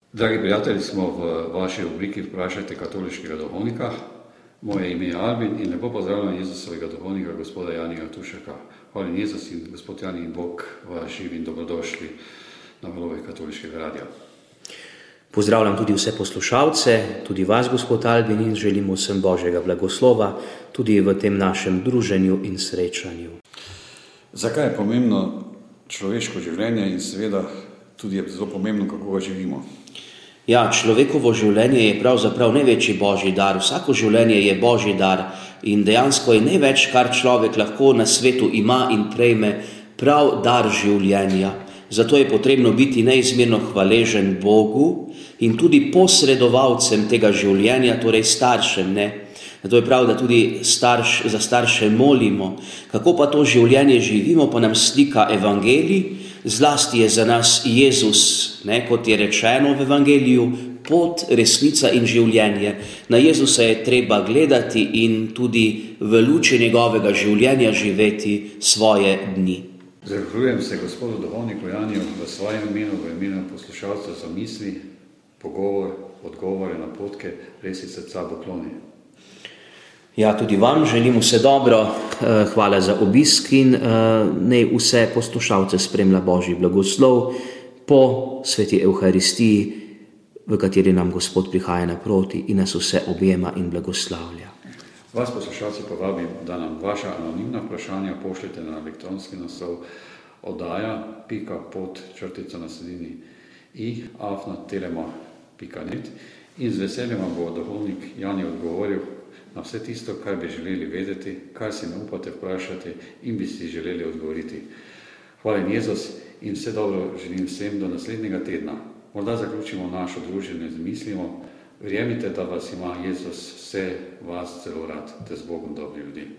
Dragi prijatelji, smo v vaši rubriki Vprašajte katoliškega duhovnika. Moje ime je Albin in lepo pozdravljam Jezusovega duhovnika, gospoda Janija Tušeka. Hvala Jezus in gospod Jani in Bog vas živi in dobrodošli na valovih katoliškega radia. Pozdravljam tudi vse poslušalce, tudi vas, gospod Albin, in želimo vsem Božjega blagoslova tudi v tem našem druženju in srečanju. Zakaj je pomembno človeško življenje in seveda tudi je zelo pomembno, kako ga živimo? Ja, človekovo življenje je pravzaprav največji Božji dar. Vsako življenje je Božji dar in dejansko je največ, kar človek lahko na svetu ima in prejme, prav dar življenja. Zato je potrebno biti neizmerno hvaležen Bogu in tudi posredovalcem tega življenja, torej staršem. Zato je prav, da tudi za starše molimo. Kako pa to življenje živimo, pa nam slika evangelij. Zlasti je za nas Jezus, kot je rečeno v evangeliju, pot, resnica in življenje. Na Jezusa je treba gledati in tudi v luči njegovega življenja živeti svoje dni. Zahvaljujem se gospodu duhovniku Janiju v svojem imenu, v imenu poslušalcev za misli, pogovor, odgovore, napotke, res iz srca pokloni. Ja, tudi vam želim vse dobro, hvala za obisk in naj vse poslušalce spremlja Božji blagoslov po sveti Evharistiji, v kateri nam Gospod prihaja naproti in nas vse objema in blagoslavlja. Vas poslušalci povabim, da nam vaša anonimna vprašanja pošljete na elektronski naslov oddaja.pod_i@telema.net in z veseljem vam bo duhovnik Jani odgovoril na vse tisto, kar bi želeli vedeti, kar si ne upate vprašati in bi si želeli odgovoriti. Hvala Jezus in vse dobro želim vsem do naslednjega tedna. Morda zaključimo našo druženje z mislimo: verjemite, da vas ima Jezus vse vas zelo rad, te z Bogom dobri ljudi.